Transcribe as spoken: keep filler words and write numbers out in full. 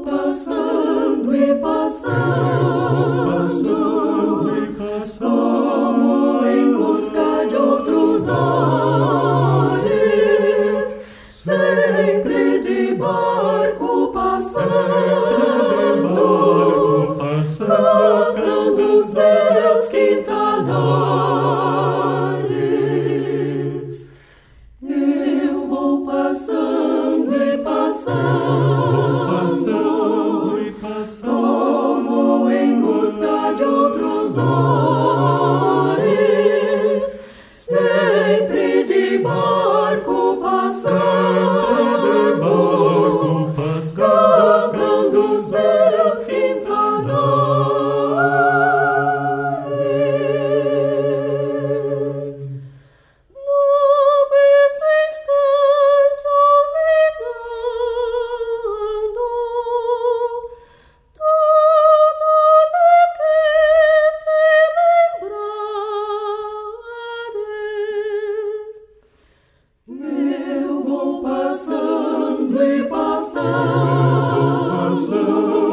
passando e passando, passando e passando, como em busca de outros ares, sempre de barco passando, cantando os meus quintanares. Eu vou passando e passando, passando e passando, como em busca de outros ares, sempre de barco passando, cantando os meus quintanares. No mesmo instante olvidando tudo de que te lembrares, eu vou passando e passando, passando